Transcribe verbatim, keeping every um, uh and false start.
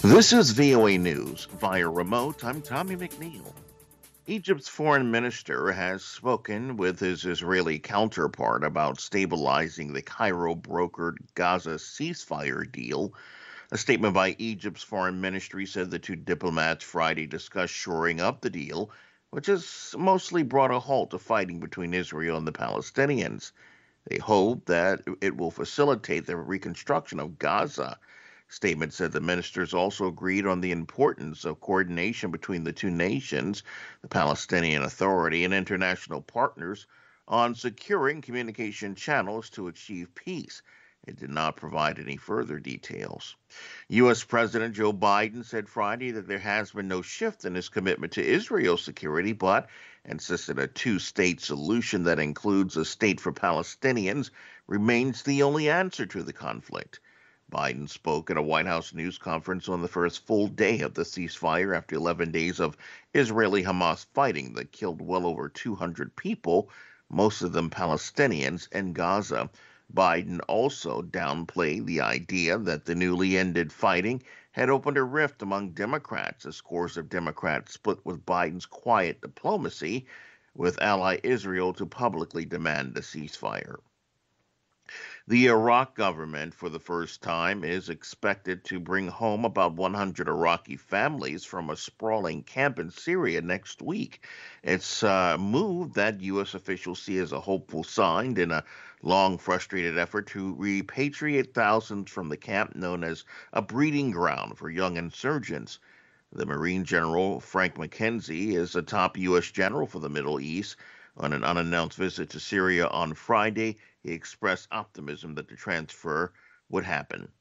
This is V O A News. Via remote, I'm Tommy McNeil. Egypt's foreign minister has spoken with his Israeli counterpart about stabilizing the Cairo-brokered Gaza ceasefire deal. A statement by Egypt's foreign ministry said the two diplomats Friday discussed shoring up the deal, which has mostly brought a halt to fighting between Israel and the Palestinians. They hope that it will facilitate the reconstruction of Gaza. Statement said the ministers also agreed on the importance of coordination between the two nations, the Palestinian Authority, and international partners on securing communication channels to achieve peace. It did not provide any further details. U S. President Joe Biden said Friday that there has been no shift in his commitment to Israel's security, but insisted a two-state solution that includes a state for Palestinians remains the only answer to the conflict. Biden spoke at a White House news conference on the first full day of the ceasefire after eleven days of Israeli-Hamas fighting that killed well over two hundred people, most of them Palestinians, in Gaza. Biden also downplayed the idea that the newly ended fighting had opened a rift among Democrats as scores of Democrats split with Biden's quiet diplomacy with ally Israel to publicly demand a ceasefire. The Iraq government, for the first time, is expected to bring home about one hundred Iraqi families from a sprawling camp in Syria next week. It's a move that U S officials see as a hopeful sign in a long, frustrated effort to repatriate thousands from the camp known as a breeding ground for young insurgents. The Marine General Frank McKenzie is a top U S general for the Middle East. On an unannounced visit to Syria on Friday, he expressed optimism that the transfer would happen.